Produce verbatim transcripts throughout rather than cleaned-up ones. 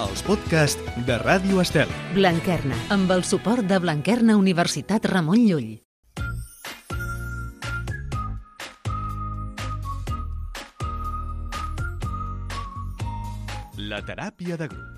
els podcasts de Ràdio Estel. Blanquerna, amb el suport de Blanquerna Universitat Ramon Llull. La teràpia de grup.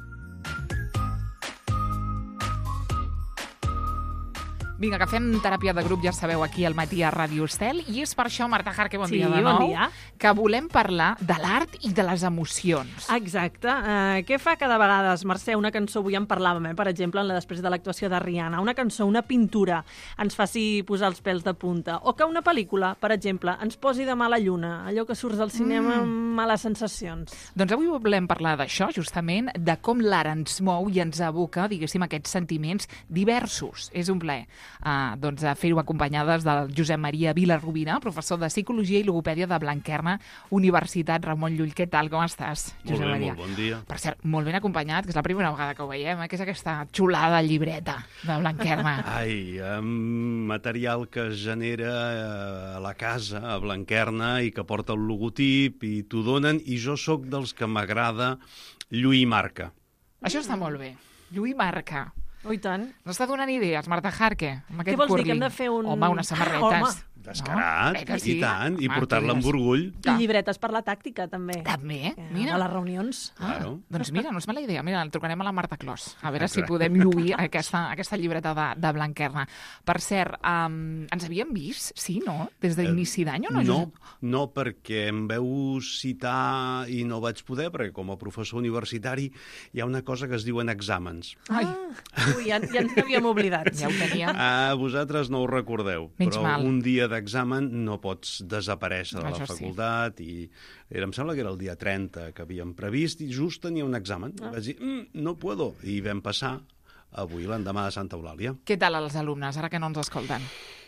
Vinga, que fem teràpia de grup, ja sabeu, aquí al matí a Ràdio Estel, i és per això, Marta Jarque, bon Sí, dia de bon nou, dia. que volem parlar de l'art i de les emocions. Exacte. Uh, què fa cada vegada, Mercè, una cançó, avui en parlàvem, eh, per exemple, en la després de l'actuació de Rihanna, una cançó, una pintura, ens faci posar els pèls de punta, o que una pel·lícula, per exemple, ens posi de mala lluna, allò que surts del cinema Mm. amb males sensacions. Doncs avui volem parlar d'això, justament, de com l'art ens mou i ens aboca, diguéssim, aquests sentiments diversos. És un plaer, uh, doncs, a fer-ho acompanyades del Josep Maria Vilarrubina, professor de Psicologia i Logopèdia de Blanquerna, Universitat Ramon Llull. Què tal, com estàs, Molt Josep bé, Maria? molt bon dia. Per cert, molt ben acompanyat, que és la primera vegada que ho veiem, eh? Que és aquesta xulada llibreta de Blanquerna. Ai, amb material que es genera a la casa, a Blanquerna, i que porta el logotip, i t'ho donen, i jo sóc dels que m'agrada lluir marca. Això està molt bé. Lluir marca. Oh, i tant. No està donant idees, Marta Jarque, amb aquest Què vols dir, que curling. hem de fer un- Home, unes samarretes. Ah, home. Descarat, No? Eh que i sí? tant, i Home, portar-la amb tu diràs. orgull. I llibretes per la tàctica, també. També, Eh, mira. A les reunions. Ah, Claro. doncs mira, no és mala idea. Mira, el trucarem a la Marta Clos. A veure si Exacte. podem lluir aquesta, aquesta llibreta de, de Blanquerna. Per cert, um, ens havíem vist, sí, no? Des d'inici d'any o no? No, Josep? no, perquè em veu citar i no vaig poder, perquè com a professor universitari hi ha una cosa que es diuen exàmens. Ai, Ah, ui, ja, ja ens n'havíem oblidat. ja ho teníem. Ah, vosaltres no ho recordeu, Menys però mal. un dia d'examen no pots desaparèixer de Això la sí. facultat i era, em sembla que era el dia trenta que havíem previst i just tenia un examen. Ah. Vaig dir, mm, no puedo, i vam passar avui, l'endemà de Santa Eulàlia. Què tal als alumnes, ara que no ens escolten?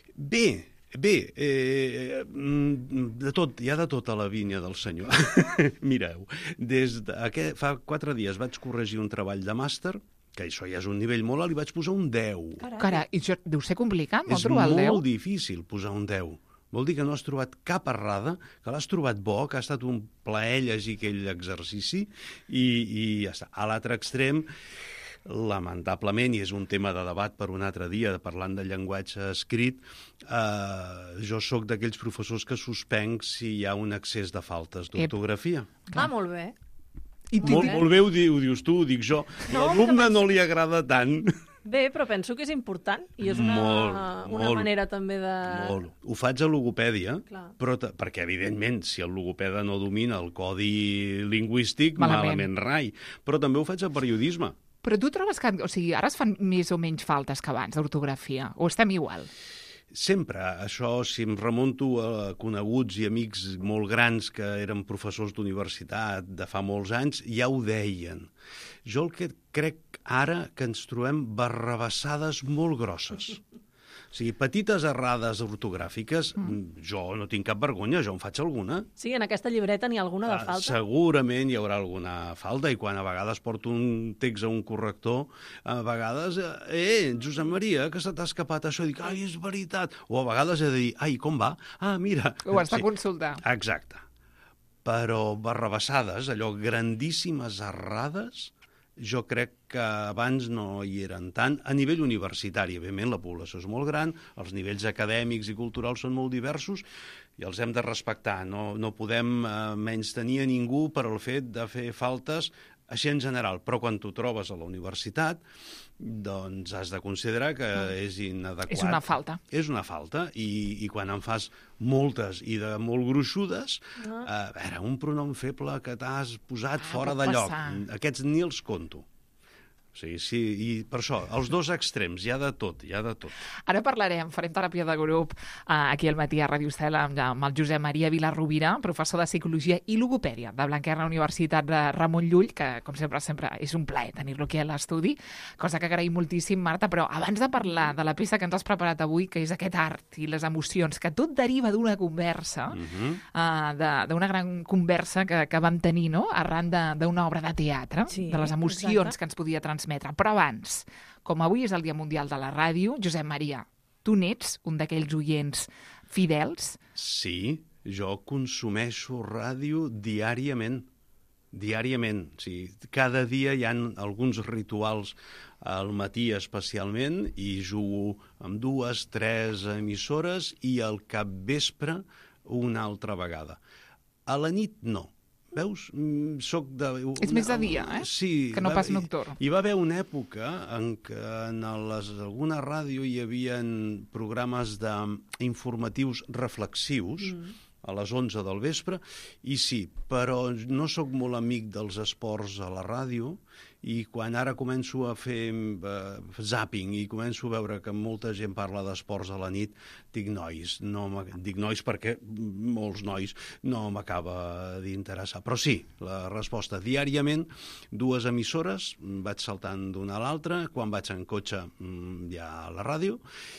Bé, bé, eh, mm, de tot, hi ha de tot a la vinya del senyor. Mireu, des de, aquest, fa quatre dies vaig corregir un treball de màster, que això ja és un nivell molt alt, i vaig posar un deu. Cara, i això deu ser complicat, no És trobar el deu? molt difícil posar un deu. Vol dir que no has trobat cap errada, que l'has trobat bo, que ha estat un plaer llegir aquell exercici i, i ja està. A l'altre extrem, lamentablement, i és un tema de debat per un altre dia, parlant de llenguatge escrit, eh, jo sóc d'aquells professors que suspenc si hi ha un excés de faltes d'ortografia. Ah, molt bé. I tu, Molt, molt bé ho, di, ho dius tu, ho dic jo. No, L'alumne no li agrada tant. Bé, però penso que és important i és una, Molt, una molt. manera també de... Molt. Ho faig a logopèdia, Clar. però t- perquè, evidentment, si el logopeda no domina el codi lingüístic, Malament. malament, rai. Però també ho faig a periodisme. Però tu trobes que, o sigui, ara es fan més o menys faltes que abans d'ortografia? O estem igual? Sempre, això, si em remunto a coneguts i amics molt grans que eren professors d'universitat de fa molts anys, ja ho deien. Jo el que crec ara que ens trobem barrabassades molt grosses. O sigui, petites errades ortogràfiques, mm. jo no tinc cap vergonya, jo en faig alguna. Sí, en aquesta llibreta n'hi ha alguna de Ah, falta. segurament hi haurà alguna falta, i quan a vegades porto un text a un corrector, a vegades, eh, Josep Maria, que se t'ha escapat això, i dic, ai, és veritat. O a vegades he de dir, ai, com va? Ah, mira. Ho has de consultar. Exacte. Però barrabassades, allò, grandíssimes errades, jo crec que abans no hi eren tant. A nivell universitari, evidentment, la població és molt gran, els nivells acadèmics i culturals són molt diversos i els hem de respectar. No, no podem eh, menystenir a ningú per el fet de fer faltes així en general, però quan t'ho trobes a la universitat, doncs has de considerar que és inadequat. És una falta. És una falta, i, i quan en fas moltes i de molt gruixudes, Ah. a veure, un pronom feble que t'has posat Ah, fora pot de lloc, passar. aquests ni els conto. O sigui, sí, i per això, els dos extrems, hi ha de tot, hi ha de tot. Ara parlarem, farem teràpia de grup eh, aquí al matí a Ràdio Estel amb, amb el Josep Maria Vilarrubina, professor de Psicologia i Logopèdia de Blanquerna Universitat de Ramon Llull, que, com sempre, sempre és un plaer tenir-lo aquí a l'estudi, cosa que agraïm moltíssim, Marta, però abans de parlar de la peça que ens has preparat avui, que és aquest art i les emocions, que tot deriva d'una conversa, Uh -huh. uh, de- d'una gran conversa que, que vam tenir, no?, arran de- d'una obra de teatre, Sí, de les emocions exacte. que ens podia transmetre. Però abans, com avui és el Dia Mundial de la Ràdio, Josep Maria, tu n'ets un d'aquells oients fidels? Sí, jo consumeixo ràdio diàriament. diàriament. Sí. Cada dia hi ha alguns rituals al matí especialment i jugo amb dues, tres emissores i al capvespre una altra vegada. A la nit no. Veus? Soc de... Una... És més de dia, eh? Sí. Que no va... pas nocturn. Hi va haver una època en què en les, alguna ràdio hi havia programes d'informatius reflexius, mm. a les onze del vespre, i sí, però no sóc molt amic dels esports a la ràdio, i quan ara començo a fer uh, zapping i començo a veure que molta gent parla d'esports a la nit, dic nois, no dic nois perquè molts nois no m'acaba d'interessar. Però sí, la resposta, diàriament, dues emissores, vaig saltant d'una a l'altra, quan vaig en cotxe ja a la ràdio,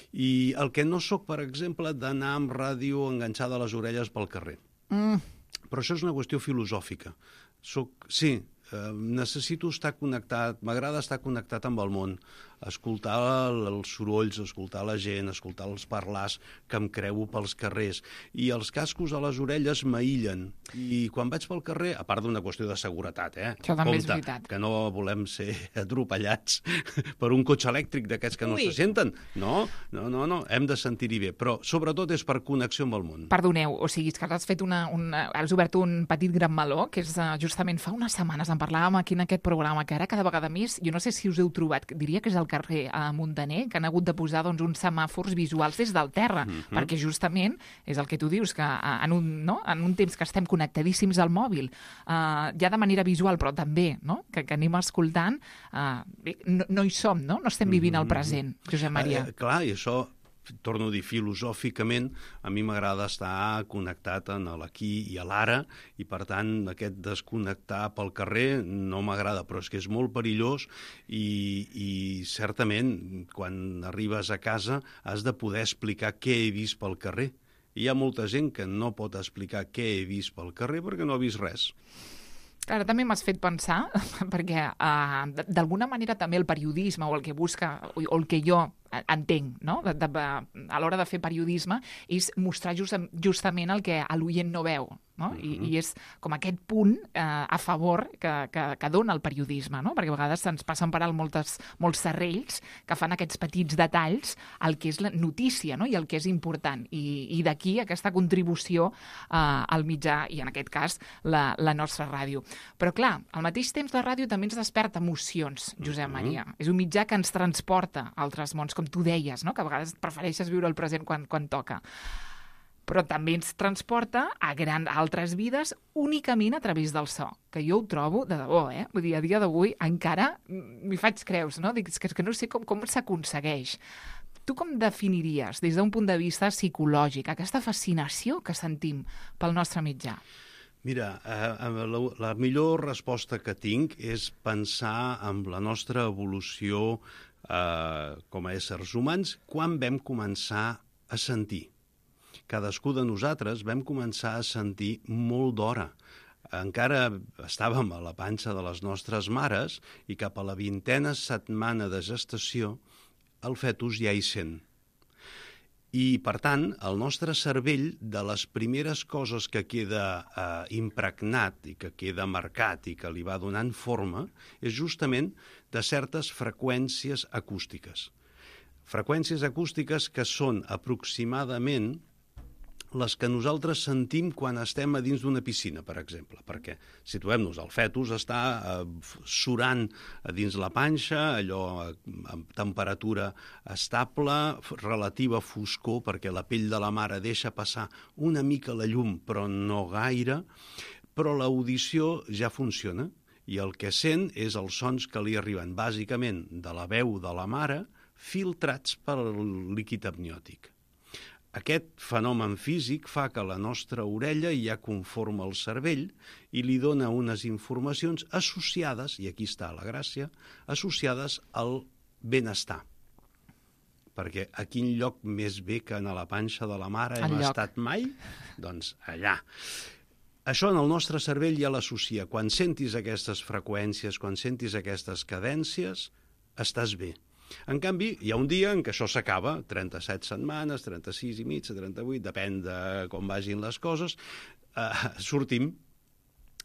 i el que no sóc, per exemple, d'anar amb ràdio enganxada a les orelles pel carrer. Mm. Però això és una qüestió filosòfica. Soc, sí, necessito estar connectat, m'agrada estar connectat amb el món, escoltar els sorolls, escoltar la gent, escoltar els parlars que em creuo pels carrers. I els cascos a les orelles m'aïllen. I quan vaig pel carrer, a part d'una qüestió de seguretat, eh? Això també Compte, és veritat. que no volem ser atropellats per un cotxe elèctric d'aquests que no Ui. se senten. No, no, no, no, hem de sentir-hi bé. Però sobretot és per connexió amb el món. Perdoneu, o sigui, és que has fet una, una, has obert un petit gran meló, que és uh, justament fa unes setmanes en parlàvem aquí en aquest programa, que ara cada vegada més, jo no sé si us heu trobat, diria que és el carrer a Muntaner, que han hagut de posar doncs, uns semàfors visuals des del terra, mm-hmm. perquè justament és el que tu dius, que en un, no? en un temps que estem connectadíssims al mòbil, uh, ja de manera visual, però també no? que, que anem escoltant, uh, no, no hi som, no? No estem vivint el present, Josep Maria. Eh, clar, i això, torno a dir, filosòficament, a mi m'agrada estar connectat en l'aquí i a l'ara, i per tant aquest desconnectar pel carrer no m'agrada, però és que és molt perillós i, i certament quan arribes a casa has de poder explicar què he vist pel carrer. Hi ha molta gent que no pot explicar què he vist pel carrer perquè no ha vist res. Ara també m'has fet pensar, perquè uh, d'alguna manera també el periodisme o el que busca, o el que jo entenc, no? de, de, a l'hora de fer periodisme, és mostrar just, justament el que l'oient no veu. No? I, Uh-huh. I és com aquest punt eh, a favor que, que, que dona el periodisme, no? Perquè a vegades se'ns passen per alt moltes, molts serrells que fan aquests petits detalls al que és la notícia, no? I el que és important. I, i d'aquí aquesta contribució eh, al mitjà, i en aquest cas la, la nostra ràdio. Però clar, al mateix temps la ràdio també ens desperta emocions, Josep Uh-huh. Maria. És un mitjà que ens transporta a altres mons, com tu deies, no? Que a vegades prefereixes viure el present quan, quan toca. Però també ens transporta a gran altres vides únicament a través del so, que jo ho trobo de debò, eh? Vull dir, a dia d'avui encara m'hi faig creus, no? Dic, és que, és que no sé com, com s'aconsegueix. Tu com definiries, des d'un punt de vista psicològic, aquesta fascinació que sentim pel nostre mitjà? Mira, eh, la, la millor resposta que tinc és pensar en la nostra evolució eh, com a éssers humans quan vam començar a sentir. Cadascú de nosaltres vam començar a sentir molt d'hora. Encara estàvem a la panxa de les nostres mares i cap a la vintena setmana de gestació el fetus ja hi sent. I, per tant, el nostre cervell, de les primeres coses que queda eh, impregnat i que queda marcat i que li va donant forma, és justament de certes freqüències acústiques. Freqüències acústiques que són aproximadament les que nosaltres sentim quan estem a dins d'una piscina, per exemple, perquè, situem-nos, el fetus està eh, surant a dins la panxa, allò amb temperatura estable, relativa foscor, perquè la pell de la mare deixa passar una mica la llum, però no gaire, però l'audició ja funciona, i el que sent és els sons que li arriben, bàsicament, de la veu de la mare, filtrats pel líquid amniòtic. Aquest fenomen físic fa que la nostra orella ja conforma el cervell i li dona unes informacions associades, i aquí està la gràcia, associades al benestar. Perquè a quin lloc més bé que a la panxa de la mare hem estat mai? Doncs allà. Això en el nostre cervell ja l'associa. Quan sentis aquestes freqüències, quan sentis aquestes cadències, estàs bé. En canvi, hi ha un dia en què això s'acaba, trenta-set setmanes, trenta-sis i mitja, trenta-vuit, depèn de com vagin les coses, eh, sortim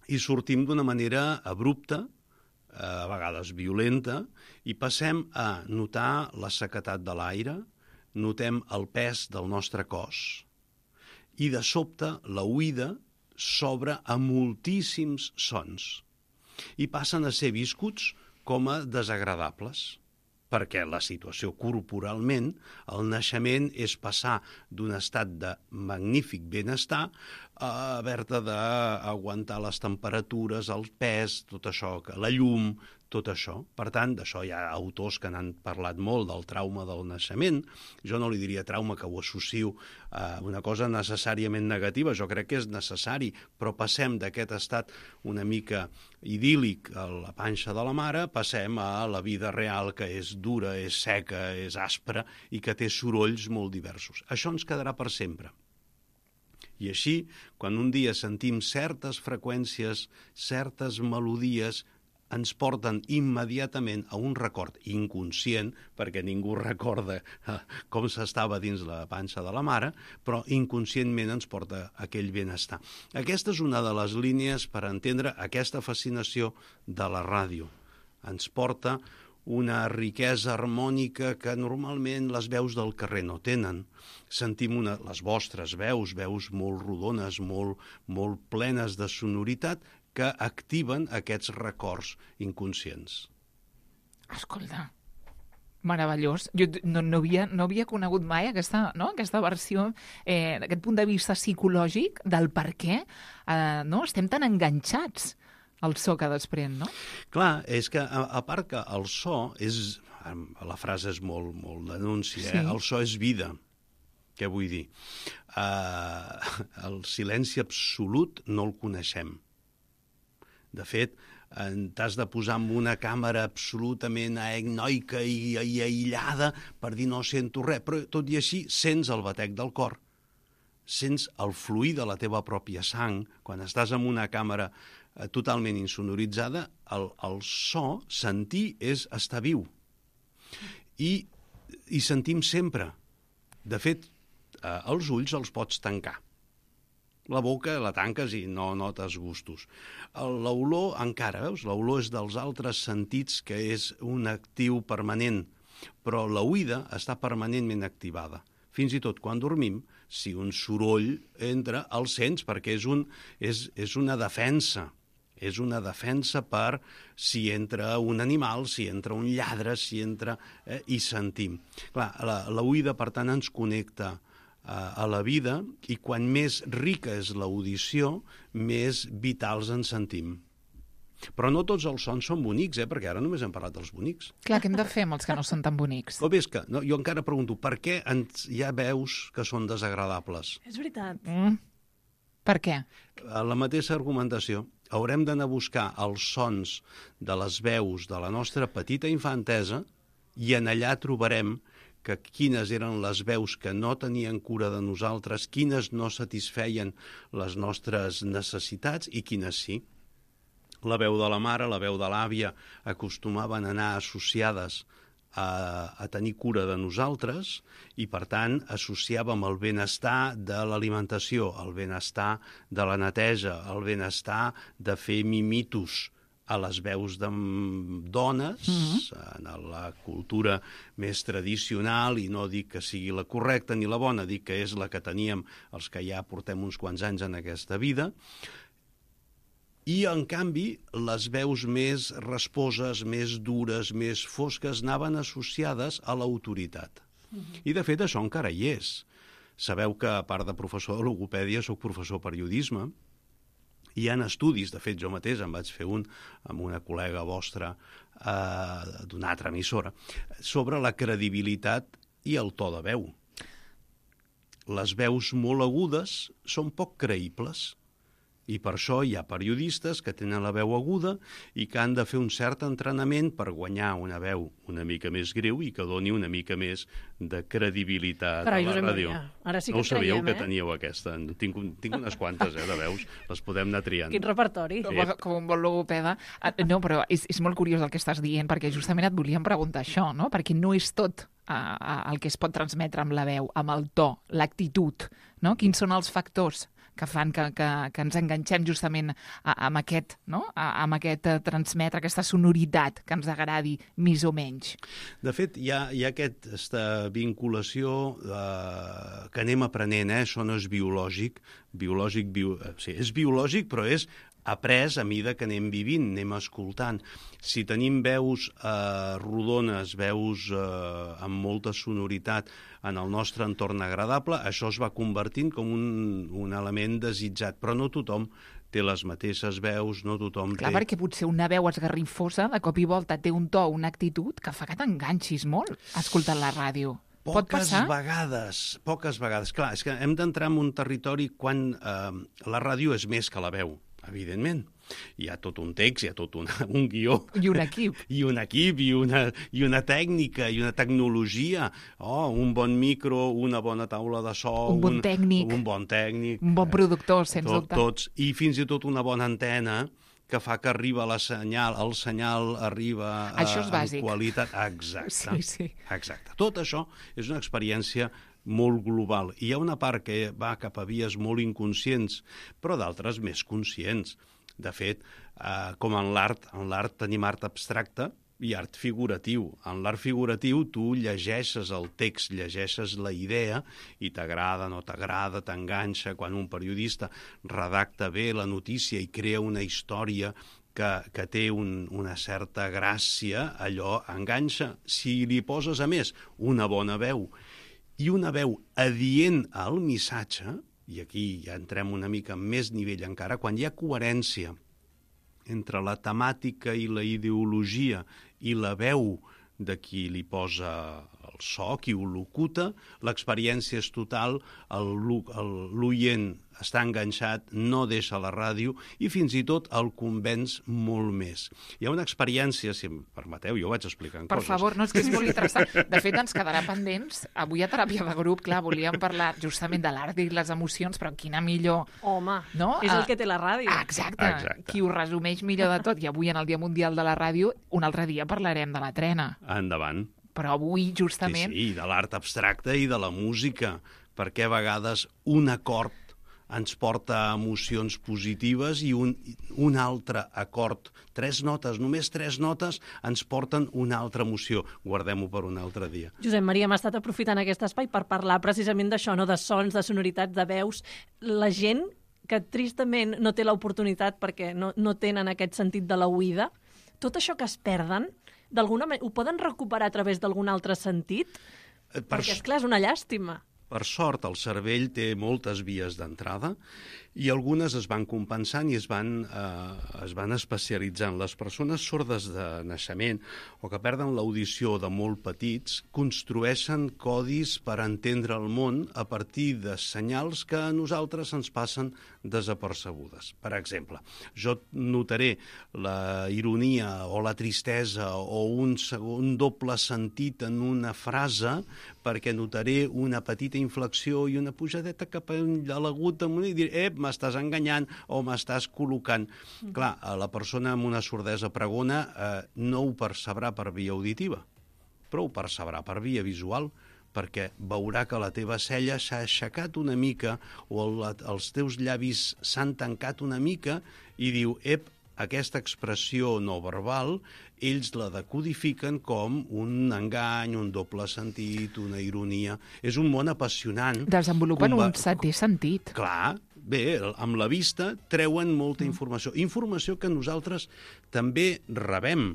i sortim d'una manera abrupta, a vegades violenta, i passem a notar la sequedat de l'aire, notem el pes del nostre cos, i de sobte la oïda s'obre a moltíssims sons i passen a ser viscuts com a desagradables, perquè la situació corporalment, el naixement és passar d'un estat de magnífic benestar a haver-te d'aguantar les temperatures, el pes, tot això, la llum, tot això. Per tant, d'això hi ha autors que n'han parlat molt, del trauma del naixement. Jo no li diria trauma, que ho associo a una cosa necessàriament negativa, jo crec que és necessari, però passem d'aquest estat una mica idíl·lic a la panxa de la mare, passem a la vida real, que és dura, és seca, és aspra i que té sorolls molt diversos. Això ens quedarà per sempre. I així, quan un dia sentim certes freqüències, certes melodies, ens porten immediatament a un record inconscient, perquè ningú recorda com s'estava dins la panxa de la mare, però inconscientment ens porta a aquell benestar. Aquesta és una de les línies per entendre aquesta fascinació de la ràdio. Ens porta una riquesa harmònica que normalment les veus del carrer no tenen. Sentim una, les vostres veus, veus molt rodones, molt, molt plenes de sonoritat, que activen aquests records inconscients. Escolta, meravellós. Jo no, no, havia, no havia conegut mai aquesta, no? aquesta versió, eh, d'aquest punt de vista psicològic del per què eh, no? estem tan enganxats al so que desprèn, no? Clar, és que a, a part que el so és, la frase és molt, molt denúncia, sí. eh? El so és vida. Què vull dir? Uh, el silenci absolut no el coneixem. De fet, t'has de posar amb una càmera absolutament aegnoica i, i aïllada per dir no sento res, però tot i així sents el batec del cor, sents el fluir de la teva pròpia sang. Quan estàs amb una càmera eh, totalment insonoritzada, el, el so, sentir, és estar viu. I, i sentim sempre. De fet, eh, els ulls els pots tancar. La boca la tanques i no notes gustos. L'olor encara, veus? L'olor és dels altres sentits, que és un actiu permanent, però l'oïda està permanentment activada. Fins i tot quan dormim, si un soroll entra, el sents, perquè és, un, és, és una defensa. És una defensa per si entra un animal, si entra un lladre, si entra... Eh, i sentim. Clar, l'oïda, per tant, ens connecta a la vida, i quan més rica és l'audició, més vitals ens sentim. Però no tots els sons són bonics, eh? Perquè ara només hem parlat dels bonics. Clar, què hem de fer amb els que no són tan bonics? O bé, és que no, jo encara pregunto, per què ens, hi ha veus que són desagradables? És veritat. Mm. Per què? La mateixa argumentació. Haurem d'anar a buscar els sons de les veus de la nostra petita infantesa i en allà trobarem que quines eren les veus que no tenien cura de nosaltres, quines no satisfeien les nostres necessitats i quines sí. La veu de la mare, la veu de l'àvia acostumaven a anar associades a, a tenir cura de nosaltres i, per tant, associàvem el benestar de l'alimentació, el benestar de la neteja, el benestar de fer mimitos a les veus de dones, mm-hmm. en la cultura més tradicional, i no dic que sigui la correcta ni la bona, dic que és la que teníem els que ja portem uns quants anys en aquesta vida, i, en canvi, les veus més rasposes, més dures, més fosques, anaven associades a l'autoritat. Mm-hmm. I, de fet, això encara hi és. Sabeu que, a part de professor de logopèdia, soc professor de periodisme. Hi ha estudis, de fet jo mateix en vaig fer un amb una col·lega vostra eh, d'una altra emissora, sobre la credibilitat i el to de veu. Les veus molt agudes són poc creïbles, i per això hi ha periodistes que tenen la veu aguda i que han de fer un cert entrenament per guanyar una veu una mica més greu i que doni una mica més de credibilitat Carai, a la ràdio. Ara sí que no ho sabíeu, creiem, que eh? teníeu aquesta. Tinc, un, tinc unes quantes eh, de veus, les podem anar triant. Quin repertori. Com, com un bon logopeda. No, però és, és molt curiós el que estàs dient, perquè justament et volíem preguntar això, no? Perquè no és tot a, a, el que es pot transmetre amb la veu, amb el to, l'actitud, no? Quins són els factors que fan que, que, que ens enganxem justament a, amb aquest, no? a, amb aquest uh, transmetre, aquesta sonoritat que ens agradi més o menys. De fet, hi ha, hi ha aquesta vinculació eh, que anem aprenent, eh? Això no és biològic, biològic, bio... sí, és biològic, però és après a mida que anem vivint, anem escoltant. Si tenim veus eh, rodones, veus eh, amb molta sonoritat en el nostre entorn agradable, això es va convertint com un, un element desitjat, però no tothom té les mateixes veus, no tothom Clar, té... perquè potser una veu esgarrifosa, de cop i volta té un to, una actitud que fa que t'enganxis molt escoltant la ràdio. Pot Poques passar? vegades, poques vegades. Clar, és que hem d'entrar en un territori quan eh, la ràdio és més que la veu, evidentment. Hi ha tot un text, hi ha tot una, un guió. I un equip. I un equip, i una, i una tècnica, i una tecnologia. Oh, un bon micro, una bona taula de so... Un bon tècnic. Un bon tècnic. Un bon productor, sens tot, dubte. Tots. I fins i tot una bona antena que fa que arriba la senyal, el senyal arriba a, Això és bàsic. en qualitat. Exacte. Sí, sí. Exacte. Tot això és una experiència molt global. I hi ha una part que va cap a vies molt inconscients, però d'altres més conscients. De fet, eh, com en l'art, en l'art tenim art abstracte i art figuratiu. En l'art figuratiu tu llegeixes el text, llegeixes la idea i t'agrada, no t'agrada, t'enganxa. Quan un periodista redacta bé la notícia i crea una història que, que té un, una certa gràcia, allò enganxa. Si li poses, a més, una bona veu i una veu adient al missatge, i aquí ja entrem una mica més nivell encara, quan hi ha coherència entre la temàtica i la ideologia i la veu de qui li posa el so, qui ho locuta, l'experiència és total, l'oient està enganxat, no deixa la ràdio i fins i tot el convenç molt més. Hi ha una experiència, si em permeteu, jo ho vaig explicant per coses. Per favor, no, és que és molt interessant. De fet, ens quedarà pendents. Avui a Teràpia de Grup, clar, volíem parlar justament de l'art i les emocions, però quina millor... Home, no? és el que té la ràdio. Ah, exacte. Exacte. Qui ho resumeix millor de tot. I avui, en el Dia Mundial de la Ràdio, un altre dia parlarem de la trena. Endavant. Però avui, justament... Sí, sí, de l'art abstracte i de la música, perquè a vegades un acord ens porta a emocions positives i un, un altre acord, tres notes, només tres notes, ens porten una altra emoció. Guardem-ho per un altre dia. Josep Maria, m'ha estat aprofitant aquest espai per parlar precisament d'això, no? De sons, de sonoritats, de veus. La gent que tristament no té l'oportunitat perquè no, no tenen aquest sentit de la oïda, tot això que es perden, d'alguna manera, ho poden recuperar a través d'algun altre sentit? Per... Perquè, esclar, és una llàstima. Per sort, el cervell té moltes vies d'entrada i algunes es van compensant i es van, eh, es van especialitzant. Les persones sordes de naixement o que perden l'audició de molt petits construeixen codis per entendre el món a partir de senyals que a nosaltres ens passen desapercebudes. Per exemple, jo notaré la ironia o la tristesa o un, segon, un doble sentit en una frase perquè notaré una petita inflexió i una pujadeta cap a l'agut damunt i diré, ep, m'estàs enganyant o m'estàs col·locant. Mm. Clar, la persona amb una sordesa pregona eh, no ho percebrà per via auditiva, però ho percebrà per via visual, perquè veurà que la teva cella s'ha aixecat una mica o el, els teus llavis s'han tancat una mica i diu, ep, aquesta expressió no verbal, ells la decodifiquen com un engany, un doble sentit, una ironia. És un món apassionant. Desenvolupen Conva... un setè sentit. Clar, bé, amb la vista treuen molta informació. Informació que nosaltres també rebem,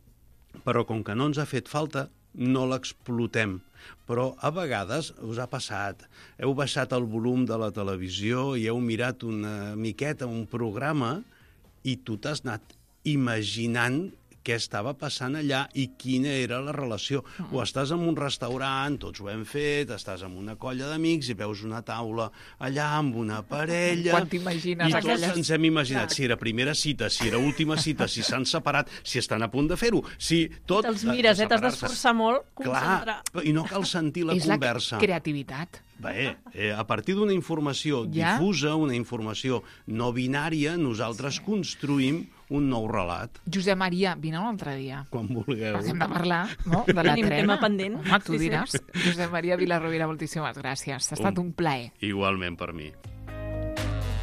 però com que no ens ha fet falta, no l'explotem. Però a vegades us ha passat, heu baixat el volum de la televisió i heu mirat una miqueta un programa i tu t'has anat imaginant què estava passant allà i quina era la relació. Mm. O estàs en un restaurant, tots ho hem fet, estàs amb una colla d'amics i veus una taula allà amb una parella... Quan t'imagines I aquelles... tots ens hem imaginat si era primera cita, si era última cita, si s'han separat, si estan a punt de fer-ho, si tot... Te'ls mires, eh? T'has d'esforçar molt, concentrar. Clar, i no cal sentir la És conversa. És la creativitat. Bé, eh, a partir d'una informació ja? difusa, una informació no binària, nosaltres sí. construïm un nou relat. Josep Maria, vine un altre dia. Quan vulgueu. Perquè hem de parlar, no?, de la Tenim trena. tema pendent. Home, tu Sí, sí. diràs. Josep Maria Vilarrovira, moltíssimes gràcies. Ha estat un plaer. Igualment per mi.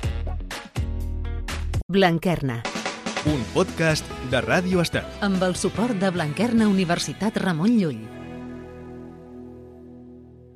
Blanquerna, Un podcast de Ràdio Estel. amb el suport de Blanquerna Universitat Ramon Llull.